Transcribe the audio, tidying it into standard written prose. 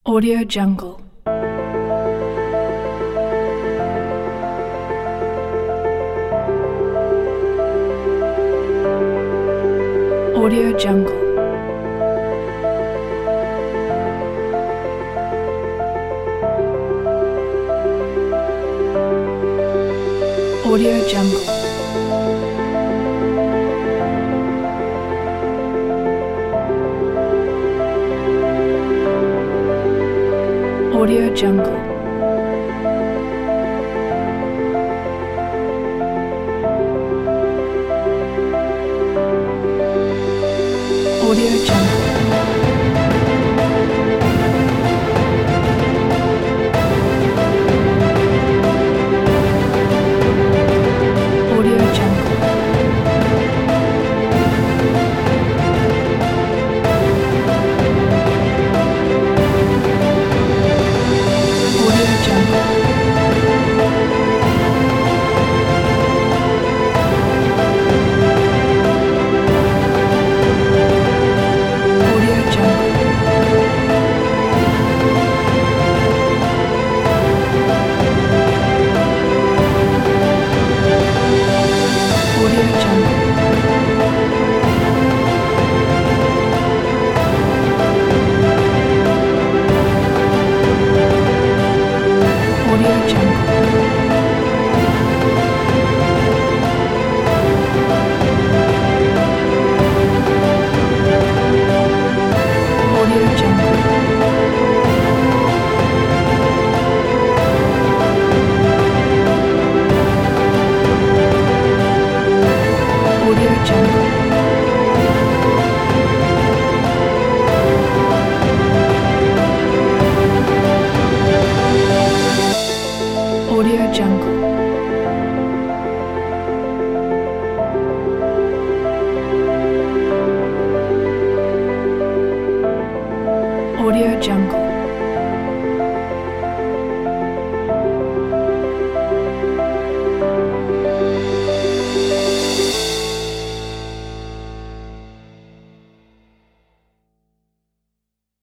Audio Jungle. Audio Jungle. Audio Jungle. Audio Jungle. Audio Jungle. Audio Jungle. Audio Jungle. Audio Jungle. Audio Jungle. Audio Jungle. Audio Jungle. Audio Jungle. Audio Jungle. Audio Jungle.